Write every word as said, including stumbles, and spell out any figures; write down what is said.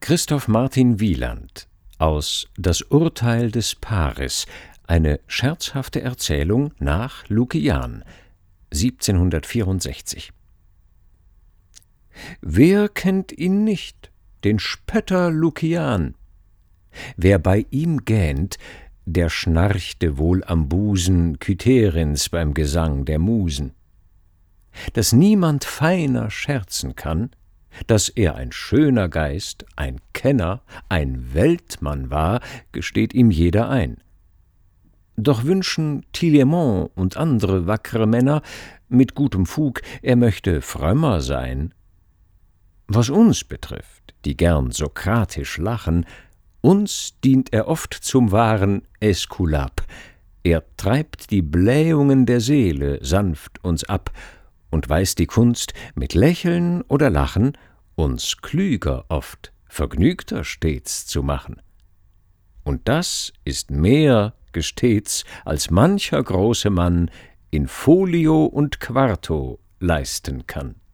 Christoph Martin Wieland aus »Das Urteil des Paris«, eine scherzhafte Erzählung nach Lukian, siebzehnhundertvierundsechzig. Wer kennt ihn nicht, den Spötter Lukian? Wer bei ihm gähnt, der schnarchte wohl am Busen Cytherins beim Gesang der Musen. Dass niemand feiner scherzen kann, dass er ein schöner Geist, ein Kenner, ein Weltmann war, gesteht ihm jeder ein. Doch wünschen Tillemont und andere wackre Männer mit gutem Fug, er möchte frömmer sein. Was uns betrifft, die gern sokratisch lachen, uns dient er oft zum wahren Äskulap. Er treibt die Blähungen der Seele sanft uns ab und weiß die Kunst, mit Lächeln oder Lachen uns klüger oft, vergnügter stets zu machen. Und das ist mehr gestets, als mancher große Mann in Folio und Quarto leisten kann.